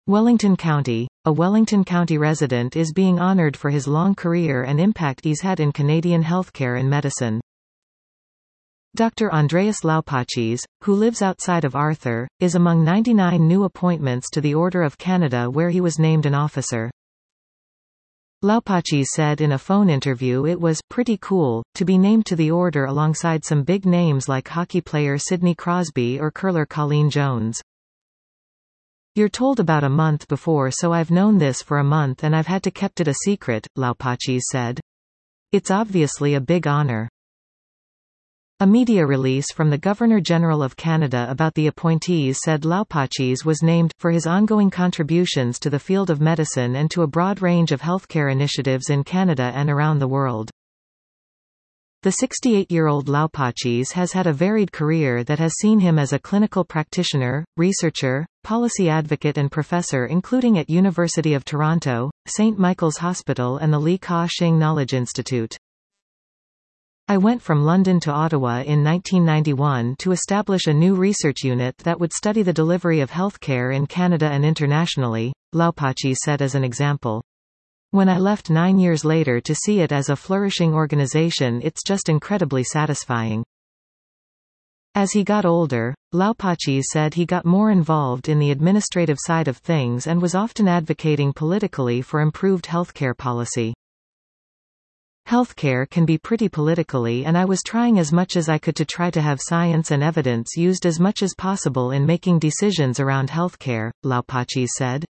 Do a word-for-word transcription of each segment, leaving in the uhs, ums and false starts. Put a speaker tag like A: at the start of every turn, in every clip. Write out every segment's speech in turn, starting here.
A: Wellington County. A Wellington County resident is being honored for his long career and impact he's had in Canadian healthcare and medicine. Doctor Andreas Laupachis, who lives outside of Arthur, is among ninety-nine new appointments to the Order of Canada where he was named an officer. Laupachis said in a phone interview it was pretty cool to be named to the order alongside some big names like hockey player Sidney Crosby or curler Colleen Jones. You're told about a month before, so I've known this for a month and I've had to kept it a secret, Laupachis said. It's obviously a big honor. A media release from the Governor-General of Canada about the appointees said Laupachis was named for his ongoing contributions to the field of medicine and to a broad range of healthcare initiatives in Canada and around the world. The sixty-eight-year-old Laupachis has had a varied career that has seen him as a clinical practitioner, researcher, policy advocate and professor including at University of Toronto, Saint Michael's Hospital and the Li Ka-shing Knowledge Institute. I went from London to Ottawa in nineteen ninety-one to establish a new research unit that would study the delivery of healthcare in Canada and internationally, Laupachis said as an example. When I left nine years later to see it as a flourishing organization, it's just incredibly satisfying. As he got older, Laupachis said he got more involved in the administrative side of things and was often advocating politically for improved healthcare policy. Healthcare can be pretty politically, and I was trying as much as I could to try to have science and evidence used as much as possible in making decisions around healthcare, Laupachis said.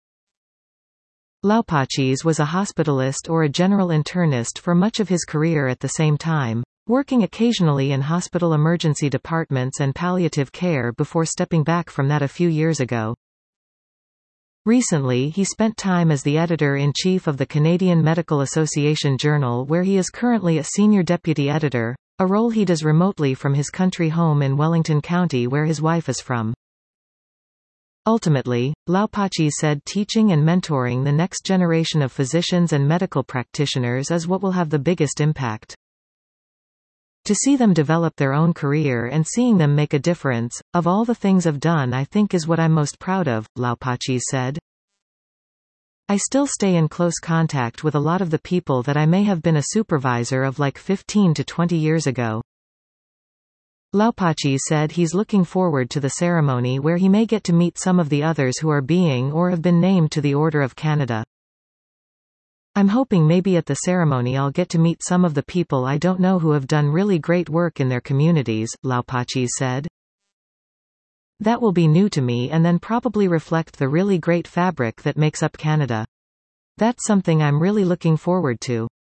A: Laupachis was a hospitalist or a general internist for much of his career at the same time, working occasionally in hospital emergency departments and palliative care before stepping back from that a few years ago. Recently he spent time as the editor-in-chief of the Canadian Medical Association Journal, where he is currently a senior deputy editor, a role he does remotely from his country home in Wellington County where his wife is from. Ultimately, Laupachis said teaching and mentoring the next generation of physicians and medical practitioners is what will have the biggest impact. To see them develop their own career and seeing them make a difference, of all the things I've done, I think is what I'm most proud of, Laupachis said. I still stay in close contact with a lot of the people that I may have been a supervisor of like fifteen to twenty years ago. Laupachis said he's looking forward to the ceremony where he may get to meet some of the others who are being or have been named to the Order of Canada. I'm hoping maybe at the ceremony I'll get to meet some of the people I don't know who have done really great work in their communities, Laupachis said. That will be new to me and then probably reflect the really great fabric that makes up Canada. That's something I'm really looking forward to.